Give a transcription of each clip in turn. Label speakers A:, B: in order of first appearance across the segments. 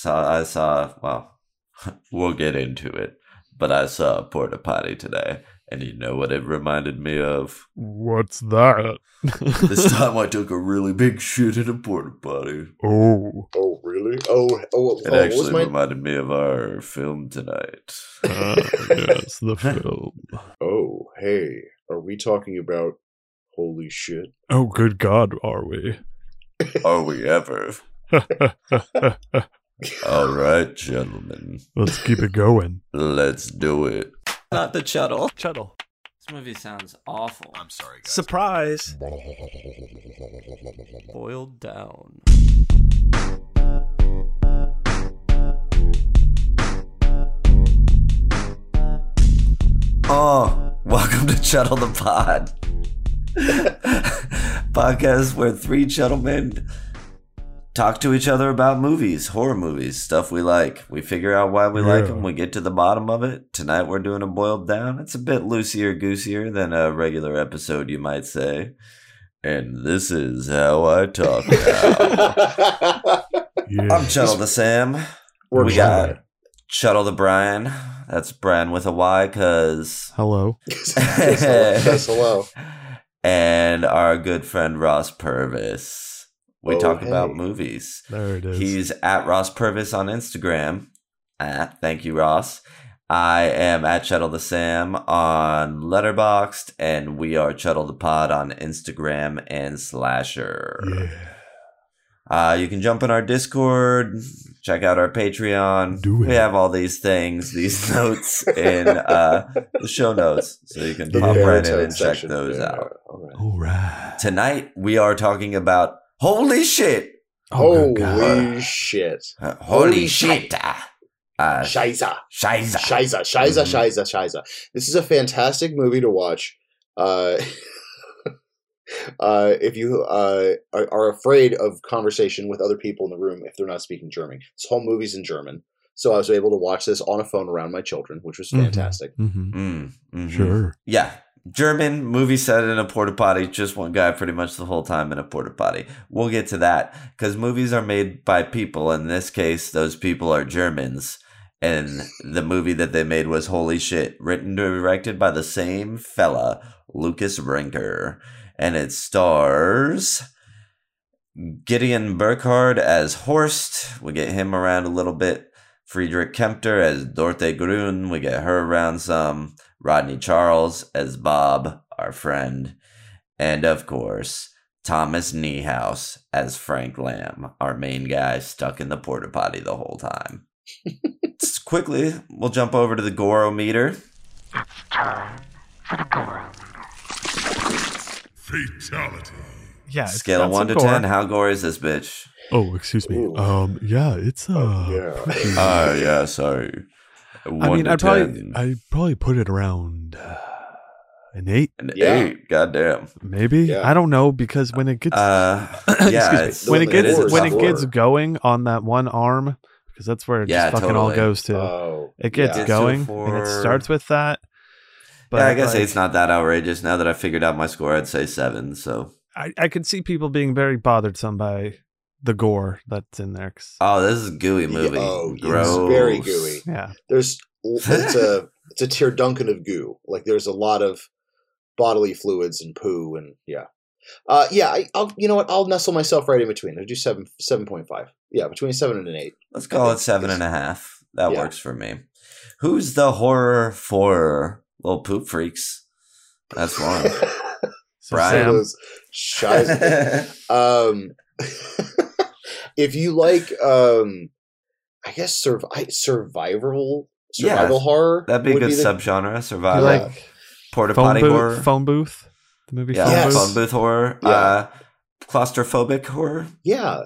A: So well, we'll get into it, but I saw a porta potty today, and you know what it reminded me of?
B: What's that?
A: This time I took a really big shit in a porta potty.
B: Oh.
C: Oh, really?
A: It actually reminded me of our film tonight.
B: Yes, the film.
C: Oh, hey. Are we talking about holy shit?
B: Oh, good God, are we?
A: Are we ever? All right, gentlemen.
B: Let's keep it going.
A: Let's do it. Not the Chuddle.
B: Chuddle.
A: This movie sounds awful.
D: I'm sorry, guys.
B: Surprise.
A: Boiled down. Oh, welcome to Chuddle the Pod. Podcast where three gentlemen talk to each other about movies, horror movies, stuff we like. We figure out why we like them. We get to the bottom of it. Tonight we're doing a boiled down. It's a bit loosier-goosier than a regular episode, you might say. And this is how I talk now. I'm Chuddle the Sam. We got Chuddle the Brian. That's Brian with a Y, because...
B: Hello.
C: Yes, hello.
A: And our good friend Ross Purvis. We talk about
C: hey.
A: movies.
B: There it is.
A: He's at Ross Purvis on Instagram. Thank you, Ross. I am at Chuddle the Sam on Letterboxd, and we are Chuddle the Pod on Instagram and Slasher.
B: Yeah.
A: You can jump in our Discord, check out our Patreon.
B: Do it.
A: We have all these things, these notes in the show notes, so you can pop right in and check those out.
B: All right.
A: Tonight we are talking about holy shit.
B: Oh, good
C: Holy
B: God.
C: shit.
A: Holy shit.
C: Scheiße.
A: Scheiße.
C: Scheiße. This is a fantastic movie to watch. If you are afraid of conversation with other people in the room if they're not speaking German. This whole movie's in German. So I was able to watch this on a phone around my children, which was fantastic.
B: Sure.
A: Yeah. German movie set in a porta potty, just one guy pretty much the whole time in a porta potty. We'll get to that because movies are made by people. In this case, those people are Germans. And the movie that they made was Holy Shit, written and directed by the same fella, Lucas Rinker. And it stars Gideon Burkhardt as Horst. We get him around a little bit. Friedrich Kempter as Dorothe Grun. We get her around some. Rodney Charles as Bob, our friend. And of course, Thomas Niehaus as Frank Lamb, our main guy stuck in the porta potty the whole time. Quickly, we'll jump over to the Gorometer.
E: It's time for the Gorometer.
D: Fatality.
B: Yeah.
A: Scale of 1 to 10, how gory is this bitch?
B: Oh, excuse me.
C: Ooh.
B: Yeah, it's
A: Yeah, sorry.
B: I mean, I'd probably put it around an 8.
A: An
C: Yeah.
A: 8, goddamn.
B: Maybe.
C: Yeah.
B: I don't know, because when it gets
A: Yeah,
B: excuse me, when
C: it
B: it
C: is
B: gets
C: a
B: going on that one arm, because that's where it
A: Yeah,
B: just fucking all
A: totally.
B: goes to. It gets
A: Yeah.
B: going,
A: It's a
B: and it
A: 4.
B: starts with that. But
A: yeah, I guess
B: like,
A: 8's not that outrageous. Now that I figured out my score, I'd say 7, so...
B: I could see people being very bothered some by the gore that's in there.
A: Oh, this is a gooey movie. Gross.
C: It's very gooey.
B: Yeah.
C: It's a Tyr Duncan of goo. Like there's a lot of bodily fluids and poo and I'll you know what? I'll nestle myself right in between. I'll do 7.5. Yeah, between 7 and an 8.
A: Let's call it 7.5. That works for me. Who's the horror for little poop freaks? That's one.
B: So
A: Brian.
B: Sam,
C: If you like, I guess survival horror.
A: That'd be a good
C: the
A: subgenre.
B: you
A: Survival.
B: like
A: Porta potty horror.
B: phone booth? The movie
A: Yeah,
B: Phone
C: Yes.
B: Booth?
A: phone booth horror.
C: Yeah.
A: Claustrophobic horror.
C: Yeah.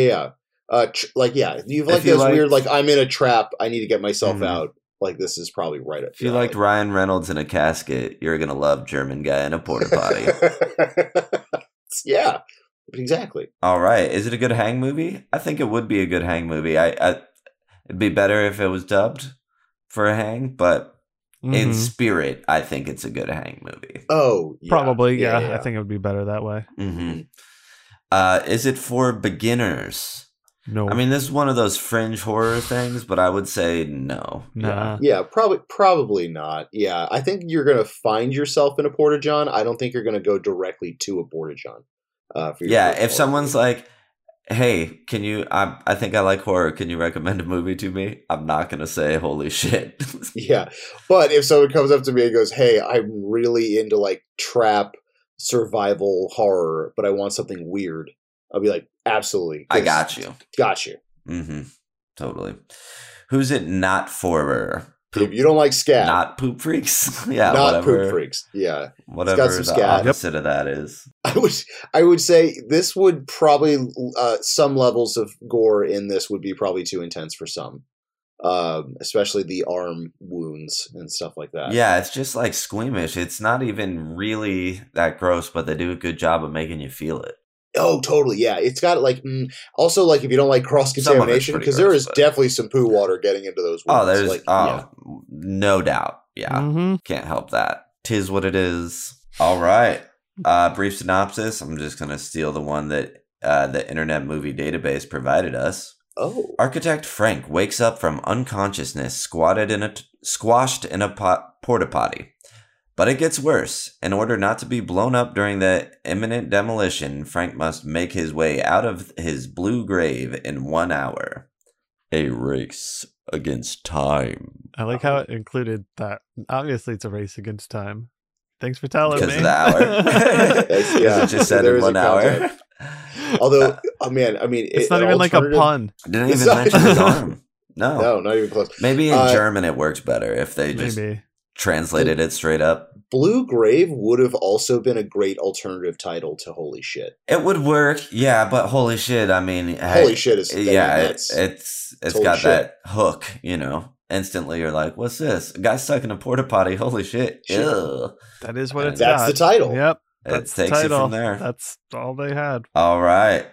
C: You've
A: If you
C: those
A: liked-
C: weird, like I'm in a trap, I need to get myself
A: Mhm.
C: out. Like this is probably right up.
A: If you liked Ryan Reynolds in a casket, you're gonna love German guy in a porta potty.
C: Yeah, exactly.
A: All right, is it a good hang movie? I think it would be a good hang movie. It'd be better if it was dubbed for a hang, but in
B: Mhm.
A: spirit, I think it's a good hang movie.
C: Oh, yeah.
B: Probably, yeah. I think it would be better that way.
A: Mm-hmm. Is it for beginners?
B: No.
A: I mean, this is one of those fringe horror things, but I would say no.
B: Nah.
C: Yeah, probably not. Yeah, I think you're going to find yourself in a Porta-John. I don't think you're going to go directly to a Porta-John.
A: Yeah, if someone's like, hey, can you, I think I like horror, can you recommend a movie to me? I'm not going to say, holy shit.
C: Yeah, but if someone comes up to me and goes, hey, I'm really into like trap survival horror, but I want something weird, I'll be like, absolutely.
A: I got you.
C: Got you.
A: Mm-hmm. Totally. Who's it not for?
C: If you don't like scat.
A: Not poop freaks? Yeah,
C: not
A: whatever.
C: poop freaks. Yeah.
A: Whatever
C: some
A: the
C: scat.
A: opposite of that is.
C: I would say this would probably, some levels of gore in this would be probably too intense for some. Especially the arm wounds and stuff like that.
A: Yeah, it's just like squeamish. It's not even really that gross, but they do a good job of making you feel it.
C: Oh, totally. Yeah, it's got like also like if you don't like cross contamination, because there is definitely some poo water getting into those wounds.
A: Oh, there's
C: like,
A: no doubt. Yeah,
B: Mm-hmm.
A: can't help that. 'Tis what it is. All right. Brief synopsis. I'm just gonna steal the one that the Internet Movie Database provided us.
C: Oh.
A: Architect Frank wakes up from unconsciousness, squashed in a porta potty. But it gets worse. In order not to be blown up during the imminent demolition, Frank must make his way out of his blue grave in 1 hour. A race against time.
B: I like how it included that. Obviously, it's a race against time. Thanks for telling me.
A: Because of the hour.
C: Yeah,
A: It just said
C: there
A: in
C: is a
A: 1 hour.
C: concept. Although, oh man, I mean,
B: It's not even like a pun.
A: Didn't even mention his arm. No.
C: No, not even close.
A: Maybe in German it works better if they just
B: Maybe.
A: translated it straight up.
C: Blue Grave would have also been a great alternative title to Holy Shit.
A: It would work, yeah, but holy shit, I mean...
C: Holy shit is...
A: it's got
C: shit.
A: that hook, you know? Instantly you're like, what's this? A guy stuck in a porta potty, holy shit. Ew.
B: That is what it's
C: That's
B: got.
C: the title.
B: Yep.
A: It
B: That's the
A: takes you
B: title.
A: from there.
B: That's all they had.
A: All right.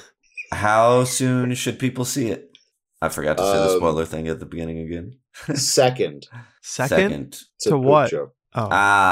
A: How soon should people see it? I forgot to say the spoiler thing at the beginning again.
C: Second.
B: Second?
C: It's a
B: To
C: poop
B: what?
C: joke.
B: Oh.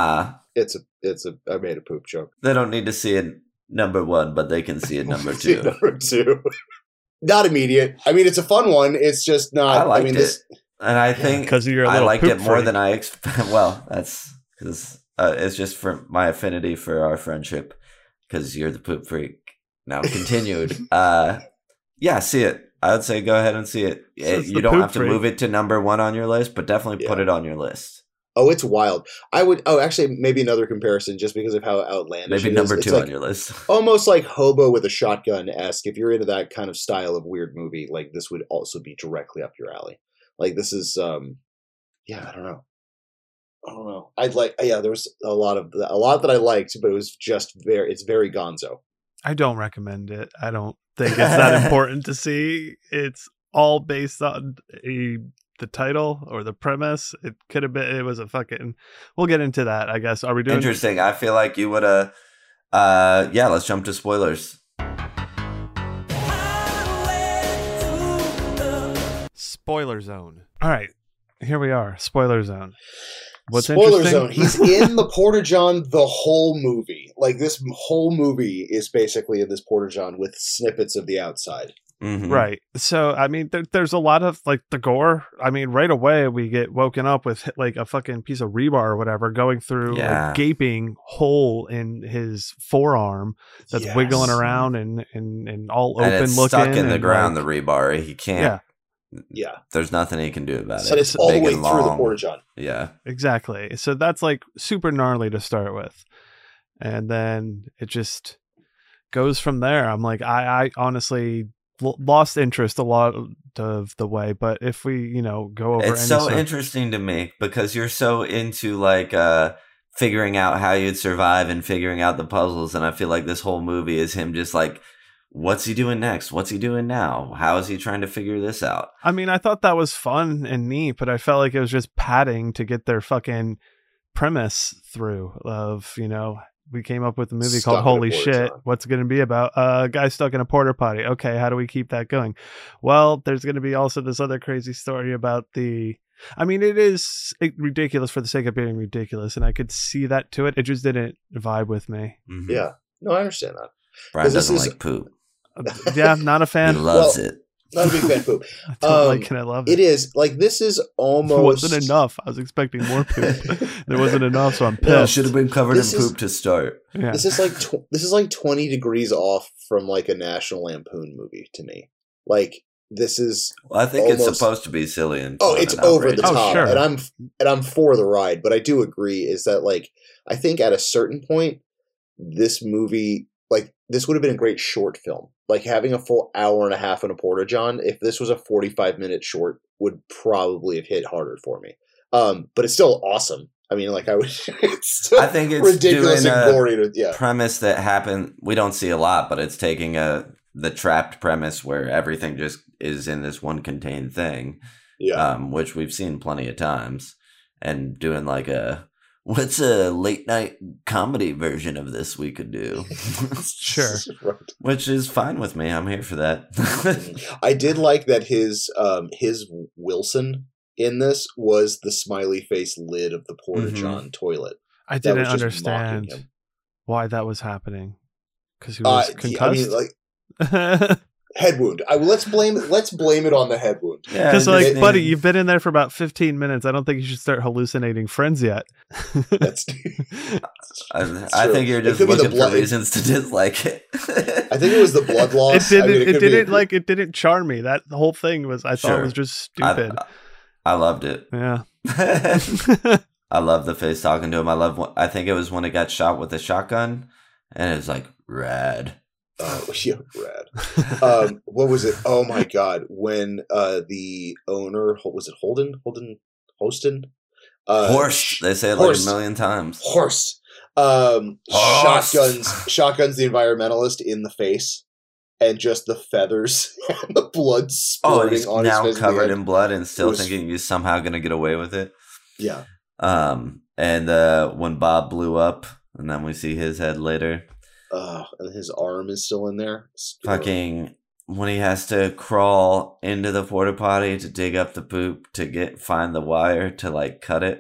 C: I made a poop joke.
A: They don't need to see it number 1, but they can see it number 2.
C: Number 2. Not immediate. I mean, it's a fun one. It's just not.
A: I liked
C: mean,
A: it. And I think
B: Because you're a
A: I
B: little
A: liked
B: poop
A: it more
B: freak.
A: than I expected. Well, that's because it's just for my affinity for our friendship. Because you're the poop freak. Now continued. Yeah, see it. I would say go ahead and see it.
B: It's
A: You
B: the
A: don't
B: poop
A: have to
B: freak.
A: move it to number 1 on your list, but definitely put
C: Yeah.
A: it on your list.
C: Oh, it's wild. I would. Oh, actually, maybe another comparison just because of how outlandish.
A: Maybe
C: it
A: number
C: is.
A: 2
C: It's
A: on
C: like
A: your list.
C: almost like Hobo with a Shotgun esque. If you're into that kind of style of weird movie, like this would also be directly up your alley. Like this is. Yeah, I don't know. I'd like. Yeah, there was a lot that I liked, but it was just it's very gonzo.
B: I don't recommend it. I don't think it's that important to see. It's all based on the title or the premise. It could have been. It was a fucking. We'll get into that, I guess. Are we doing?
A: Interesting. I feel like you would have. Yeah, let's jump to spoilers.
B: Spoiler zone. All right, here we are. Spoiler zone. What's
C: Spoiler
B: interesting?
C: zone. He's in the Porta-John the whole movie. Like this whole movie is basically in this Porta-John with snippets of the outside.
A: Mhm.
B: Right. So, I mean, there's a lot of like the gore. I mean, right away we get woken up with like a fucking piece of rebar or whatever going through
A: Yeah.
B: a gaping hole in his forearm that's
C: Yes.
B: wiggling around and all open
A: And it's
B: looking.
A: stuck in the
B: and,
A: ground,
B: like,
A: the rebar. He can't.
B: Yeah.
C: Yeah.
A: There's nothing he can do about
C: So
A: it.
C: it's all the
A: big
C: way
A: and
C: through the
A: long.
C: Porta-John.
A: Yeah.
B: exactly. So that's like super gnarly to start with. And then it just goes from there. I'm like, I honestly lost interest a lot of the way, but if we, go over
A: It's
B: any
A: so
B: sort-
A: interesting to me because you're so into like figuring out how you'd survive and figuring out the puzzles, and I feel like this whole movie is him just like, what's he doing next? What's he doing now? How is he trying to figure this out?
B: I mean, I thought that was fun and neat, but I felt like it was just padding to get their fucking premise through of, we came up with a movie
C: Stuck
B: called
C: in a
B: Holy
C: Porta-John.
B: Shit. What's it going to be about? A guy stuck in a porta potty. Okay, how do we keep that going? Well, there's going to be also this other crazy story about it is ridiculous for the sake of being ridiculous, and I could see that to it. It just didn't vibe with me.
A: Mhm.
C: Yeah. No, I understand that.
A: Brian
C: 'Cause this
A: doesn't
C: is-
A: like poop.
B: Yeah, not a
A: He
B: fan.
A: loves
C: Well,
A: it.
C: Not a big fan of poop.
B: I don't like it. I love it.
C: It is like this is
B: It
C: almost
B: wasn't enough. I was expecting more poop. There wasn't enough, so I'm
A: Yeah,
B: pissed.
A: should have been covered in
C: This is-
A: poop to start.
B: Yeah.
C: This is like 20 degrees off from like a National Lampoon movie to me. Like this is
A: Well, I think it's
C: Almost-
A: supposed to be silly and
C: oh,
A: fun
C: it's
A: and
C: over the
A: outrageous.
B: Oh,
C: top,
B: sure.
C: and I'm for the ride. But I do agree is that like I think at a certain point, this movie like this would have been a great short film. Like having a full hour and a half in a Porta-John, if this was a 45-minute short, would probably have hit harder for me. But it's still awesome. I mean, like I would, it's still
A: I think it's
C: ridiculous
A: doing
C: and
A: a
C: gory. Yeah,
A: premise that happened. We don't see a lot, but it's taking the trapped premise where everything just is in this one contained thing,
C: yeah.
A: which we've seen plenty of times, and doing like what's a late night comedy version of this we could do,
B: Sure.
C: Right.
A: which is fine with me. I'm here for that.
C: I did like that his Wilson in this was the smiley face lid of the Porta-John toilet.
B: I
C: That
B: didn't
C: was just mocking
B: understand
C: him.
B: why that was happening. Because he was
C: I
B: concussed.
C: mean, like head wound. Let's blame it on the head wound.
A: Yeah,
B: Because,
A: I
B: like,
A: just
B: buddy,
A: need-
B: you've been in there for about 15 minutes. I don't think you should start hallucinating friends yet.
C: That's
A: I
C: true.
A: think you're
C: It
A: just
C: could be the
A: looking for
C: blood-
A: reasons to dislike it.
C: I think it was the blood
B: it
C: loss.
B: didn't.
C: I mean,
B: it
C: could be-
B: didn't like. It didn't charm me. That the whole thing was. I thought
A: Sure.
B: it was just stupid.
A: I loved it.
B: Yeah.
A: I love the face talking to him. I think it was when it got shot with a shotgun, and it was like rad.
C: Yeah, rad. What was it? Oh my god! When the owner was it Hostin?
A: Horst. They say it like
C: Horst.
A: a million times.
C: Horst.
A: Horst.
C: Shotguns the environmentalist in the face, and just the feathers and the blood
A: Oh,
C: spurting
A: he's
C: on his
A: now
C: face.
A: covered in blood and still
C: was-
A: thinking he's somehow going to get away with it.
C: Yeah.
A: And when Bob blew up, and then we see his head later.
C: And his arm is still in there.
A: Fucking when he has to crawl into the porta potty to dig up the poop to find the wire to like cut it,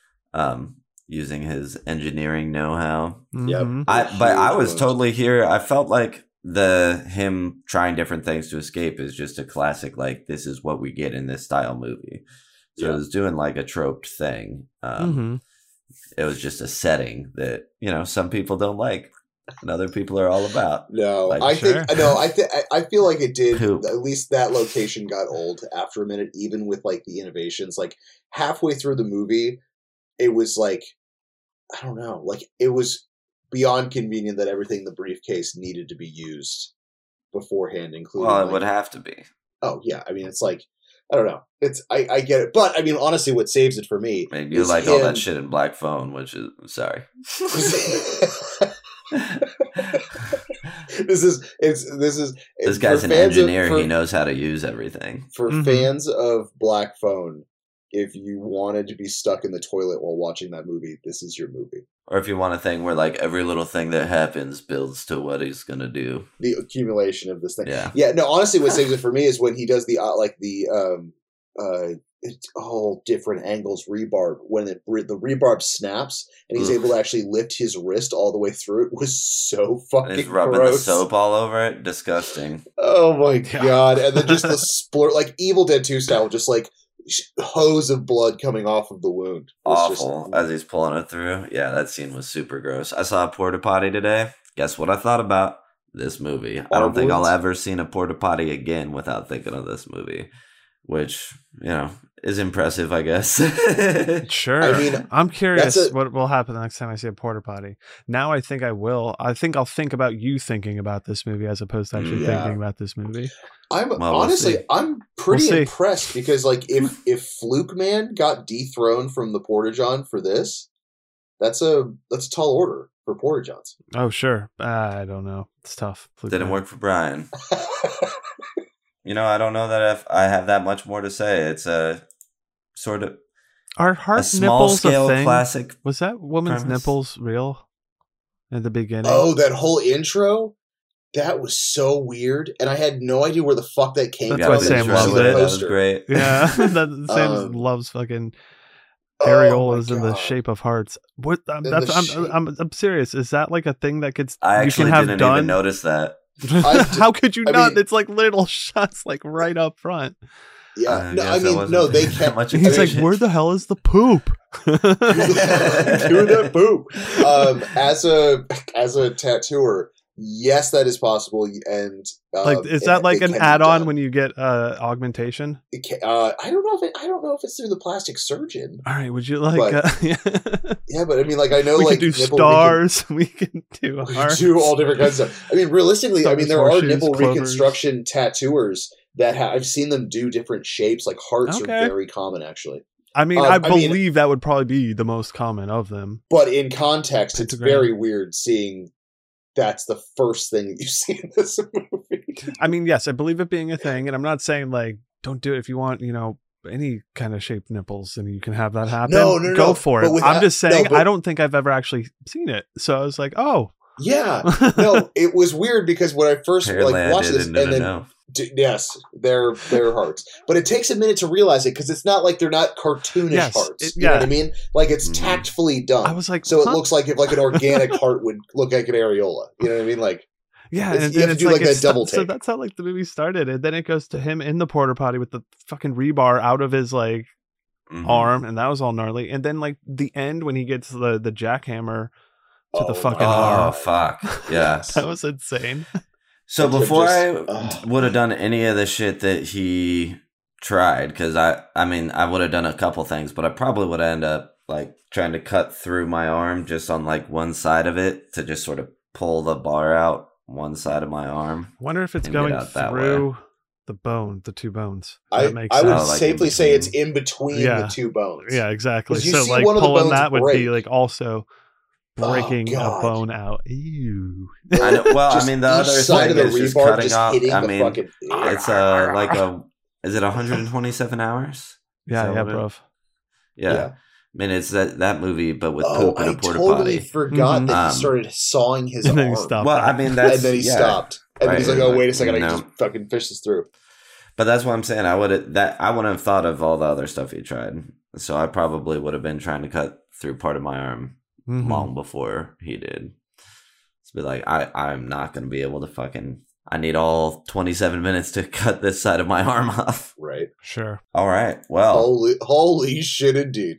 A: using his engineering know-how.
B: Mhm.
A: But I was
C: Huge
A: totally here. I felt like him trying different things to escape is just a classic. Like this is what we get in this style movie. So
C: Yeah.
A: it was doing like a troped thing.
B: Mhm.
A: It was just a setting that some people don't like, and other people are all about.
C: No,
A: Like,
C: I
B: sure.
C: think no. I feel like it did.
A: Poop.
C: At least that location got old after a minute, even with like the innovations. Like halfway through the movie, it was like I don't know. Like it was beyond convenient that everything in the briefcase needed to be used beforehand, including.
A: Well, it
C: like-
A: would have to be.
C: Oh yeah, I mean it's like I don't know. It's I get it, but I mean honestly, what saves it for me?
A: I mean, you
C: is
A: like all
C: him-
A: that shit in Black Phone, which is sorry.
C: This is
A: This guy's
C: for
A: an
C: fans of-
A: engineer.
C: for-
A: He knows how to use everything.
C: For
B: Mhm.
C: fans of Black Phone, if you wanted to be stuck in the toilet while watching that movie, this is your movie.
A: Or if you want a thing where like every little thing that happens builds to what he's gonna do.
C: The accumulation of this thing.
A: Yeah.
C: Yeah, no, honestly, what saves it for me is when he does the it's all different angles rebarb. When the rebarb snaps and he's
A: Ugh.
C: able to actually lift his wrist all the way through, it was so
A: And
C: fucking
A: he's rubbing
C: gross.
A: the soap all over it. Disgusting.
C: Oh my
B: Yeah.
C: god! And then just the splurt, like Evil Dead 2 style, just like hose of blood coming off of the wound. It was just-
A: Awful as he's pulling it through. Yeah, that scene was super gross. I saw a porta potty today. Guess what I thought about? This movie. I don't think I'll
C: Wounds?
A: ever see a porta potty again without thinking of this movie, which is impressive, I guess.
B: Sure.
C: I mean,
B: I'm curious
C: that's a-
B: what will happen the next time I see a porta potty. Now I think I will. I think I'll think about you thinking about this movie as opposed to actually
C: Yeah.
B: thinking about this movie.
C: I'm
A: Well, we'll
C: honestly,
A: see.
C: I'm pretty
B: We'll see.
C: impressed because, like, if Fluke Man got dethroned from the Porta-John for this, that's a tall order for Porta-Johns.
B: Oh, sure. I don't know. It's tough.
A: Didn't work for Brian. I don't know that if I have that much more to say. It's a sort of
B: Are
A: a
B: heart
A: small
B: nipples
A: scale
B: a thing?
A: classic.
B: Was that woman's
A: premise.
B: nipples real at the beginning?
C: Oh, that whole intro, that was so weird, and I had no idea where the fuck that came
B: That's
A: Yeah,
C: from.
B: why
A: the
B: Sam
A: intro
B: loves
A: with
B: it.
A: That was
C: Poster.
A: great.
B: Yeah, that Sam
C: Um,
B: loves fucking
C: Oh
B: areolas
C: my
B: in the
C: God.
B: shape of hearts. What?
C: In
B: That's
C: the shape.
B: I'm serious. Is that like a thing that
A: I
B: you
A: actually
B: can have
A: didn't
B: done?
A: even notice that.
B: How could you
C: I
B: not?
C: mean-
B: It's like little shots, like right up front.
C: Yeah, no,
A: guess
C: I
A: that
C: mean,
A: wasn't
C: no, they
A: that
C: kept.
A: much
B: And he's like,
A: attention.
B: "Where the hell is the poop?"
C: Doing that poop. As a tattooer, yes, that is possible. And
B: Like, is that like an add-on when you get augmentation?
C: I don't know if it's through the plastic surgeon.
B: All right, would you like?
C: But- Yeah, but I mean, like I know,
B: we
C: like
B: can do
C: nipple
B: stars. We can do
C: We
B: hearts.
C: do all different kinds of stuff. I mean, realistically,
B: Stars,
C: there are
B: horseshoes,
C: nipple
B: clovers.
C: reconstruction tattooers that I've seen them do different shapes. Like hearts
B: Okay.
C: are very common, actually.
B: I mean,
C: I
B: I
C: mean-
B: believe that would probably be the most common of them.
C: But in context, it's
B: Pentagram.
C: very weird seeing that's the first thing that you see in this movie.
B: I mean, yes, I believe it being a thing, and I'm not saying like don't do it if you want, any kind of shaped nipples, and you can have that happen.
C: No,
B: go
C: no.
B: for
C: But
B: it.
C: with
B: I'm
C: that-
B: just saying,
C: no, but-
B: I don't think I've ever actually seen it, so I was like, oh,
C: Yeah, no, it was weird because when I first
A: Apparently I
C: watched this,
A: didn't
C: and then
A: know.
C: yes, they're hearts, but it takes a minute to realize it because it's not like they're not cartoonish
B: Yes,
C: hearts. You know
B: yeah.
C: what I mean? Like it's
A: Mhm.
C: tactfully done.
B: I was like,
C: So it
B: huh?
C: looks like if like an organic heart would look like an areola. You know what I mean? Like
B: Yeah,
C: It's-
B: and
C: you
B: then
C: have to
B: it's
C: do, like,
B: it's
C: that double
B: So
C: take.
B: that's how like the movie started, and then it goes to him in the porta potty with the fucking rebar out of his like
A: Mhm.
B: arm, and that was all gnarly. And then like the end when he gets the jackhammer to the
C: Oh
B: fucking
C: my
A: Oh
B: arm,
A: fuck! Yeah.
B: that was insane.
A: So
C: Except
A: before
C: just-
A: I would have done any of the shit that he tried, because I mean I would have done a couple things, but I probably would end up like trying to cut through my arm just on like one side of it to just sort of pull the bar out one side of my arm.
B: Wonder if it's
A: And get
B: going
A: out that
B: through the two bones.
C: I,
B: That makes
C: I would
B: sense.
A: like
C: safely
A: in
C: say it's
A: between.
C: in between
B: Yeah.
C: the two bones.
B: Yeah, exactly.
C: 'Cause you
B: So
C: see
B: like
C: one of the
B: pulling
C: bones
B: that would be
C: break.
B: like also
C: Oh,
B: breaking a
C: God.
B: bone out. Ew.
A: I know, well, I
C: Just
A: mean the
C: each
A: other
C: side
A: thing
C: of the
A: is just
C: rebar
A: cutting
C: just
A: off.
C: hitting
A: I
C: the
A: mean,
C: fucking.
A: it's is it 127 hours?
B: Yeah,
A: Is
B: yeah,
A: that what it-
B: bro.
A: Yeah.
C: Yeah.
A: I mean, it's that movie, but with
C: Oh,
A: poop in
C: I
A: a porta
C: totally
A: potty.
C: forgot
B: Mhm.
C: that he started sawing his
B: And then
C: arm.
B: he stopped.
A: Well, I mean, that's
C: and then he
A: yeah.
C: stopped. And then he's
A: Right.
C: like, "Oh, wait a second! I can
A: No.
C: just fucking fish this through."
A: But that's what I'm saying. I wouldn't have thought of all the other stuff he tried. So I probably would have been trying to cut through part of my arm
B: Mhm.
A: long before he did. It's be like, I'm not going to be able to fucking. I need all 27 minutes to cut this side of my arm off.
C: Right?
B: Sure.
A: All right. Well,
C: Holy shit! Indeed.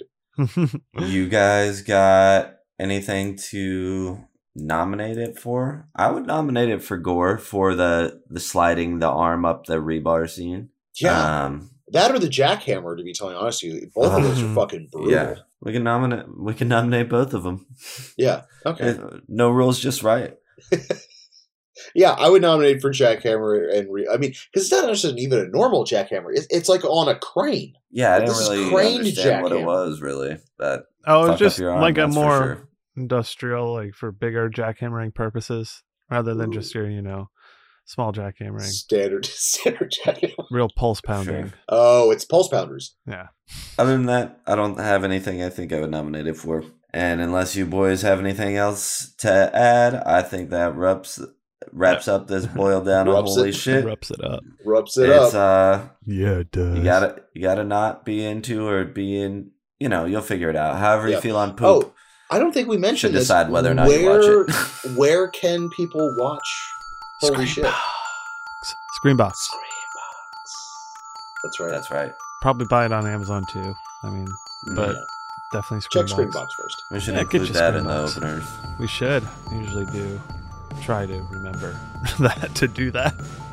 A: you guys got anything to nominate it for? I would nominate it for gore for the sliding the arm up the rebar scene.
C: Yeah, that or the jackhammer. To be totally honest with you, both of those are
B: Mhm.
C: fucking brutal.
A: Yeah. We can nominate both of them.
C: Yeah. Okay.
A: No rules, just right.
C: Yeah, I would nominate for jackhammer I mean, because it's not just even a normal jackhammer. It's like on a crane.
A: Yeah, I
C: But
A: didn't
C: this is
A: really
C: craned
A: understand what it
C: jackhammer.
A: was really. That
B: Oh,
A: fucked
B: it's
A: up
B: just
A: your arm,
B: like a
A: that's for
B: more
A: sure.
B: industrial, like for bigger jackhammering purposes, rather than just your, small jackhammering.
C: Standard jackhammer.
B: Real pulse pounding.
C: Oh, it's pulse pounders.
B: Yeah.
A: Other than that, I don't have anything I think I would nominate it for. And unless you boys have anything else to add, I think that wraps up this boiled down of
C: Wraps
A: holy
C: it.
A: shit.
B: Wraps it up.
C: Rubs it
A: It's
C: up.
B: Yeah, it does.
A: you gotta not be into or be in. You'll figure it out. However
C: Yeah.
A: you feel on poop.
C: Oh, I don't think we mentioned
A: Should
C: this.
A: decide whether or not you watch
C: Where-
A: it.
C: Where can people watch? Holy shit!
B: Screenbox.
C: Screambox. That's right.
A: That's right.
B: Probably buy it on Amazon too. I mean, but
C: Yeah.
B: definitely
C: Check
B: Screenbox.
C: Screambox first.
A: We should
B: Yeah, get
A: include
B: your
A: that in the
B: Screenbox.
A: openers.
B: We should usually do. Try to remember that to do that.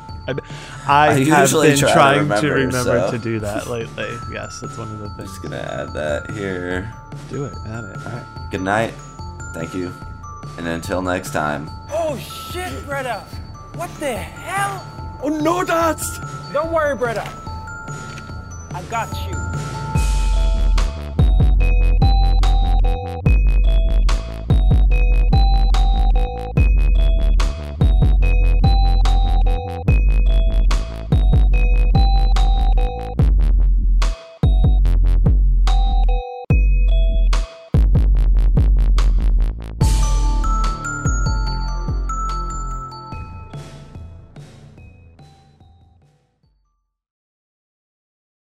B: I have
A: usually
B: been
A: try to
B: trying
A: remember,
B: to remember
A: so.
B: to do that lately. Yes, that's one of the
A: I'm
B: things.
A: just gonna add that here.
B: Do it. Add it.
A: All right. Good night. Thank you. And until next time.
D: Oh shit, brother! What the hell?
F: Oh no, Dad!
D: Don't worry, brother. I got you.